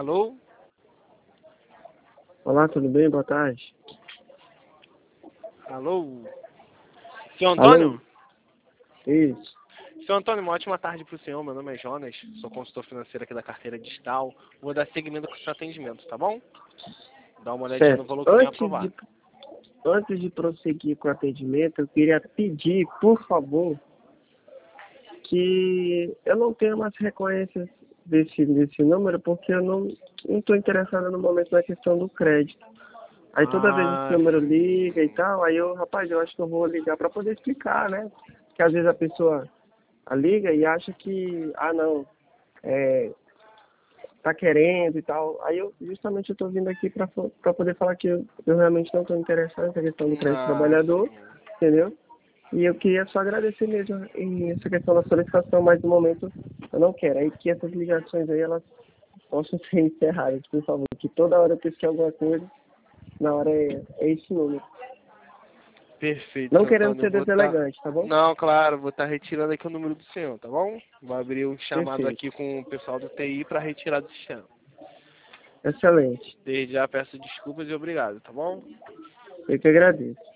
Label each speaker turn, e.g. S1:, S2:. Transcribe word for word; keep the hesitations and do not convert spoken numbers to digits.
S1: Alô?
S2: Olá, tudo bem? Boa tarde.
S1: Alô? Senhor Antônio?
S2: Alô? Isso.
S1: Senhor Antônio, uma ótima tarde para o senhor. Meu nome é Jonas, sou consultor financeiro aqui da carteira digital. Vou dar seguimento com o seu atendimento, tá bom? Dá uma olhadinha no
S2: Certo.
S1: valor que tem
S2: Antes
S1: aprovado.
S2: de, antes de prosseguir com o atendimento, eu queria pedir, por favor, que eu não tenha mais recorrências desse, desse número, porque eu não estou interessado no momento na questão do crédito. Aí toda vez esse
S1: Ah,
S2: número liga e tal, aí eu, rapaz, eu acho que eu vou ligar para poder explicar, né? Porque às vezes a pessoa liga e acha que, ah não, é, tá querendo e tal. Aí eu justamente eu tô vindo aqui para poder falar que eu, eu realmente não estou interessado nessa questão do crédito
S1: ah,
S2: trabalhador,
S1: sim.
S2: entendeu? E eu queria só agradecer mesmo em essa questão da solicitação, mas no momento eu não quero. Aí que essas ligações aí, elas possam ser encerradas, por favor. Que toda hora eu pesquise alguma coisa, na hora é, é esse número.
S1: Perfeito,
S2: Não
S1: senhor
S2: querendo
S1: Antônio.
S2: ser
S1: Vou estar...
S2: deselegante, tá bom?
S1: Não, claro, vou estar retirando aqui o número do senhor, tá bom? Vou abrir um chamado
S2: Perfeito.
S1: aqui com o pessoal do T I para retirar do sistema.
S2: Excelente.
S1: Desde já peço desculpas e obrigado, tá bom?
S2: Eu que agradeço.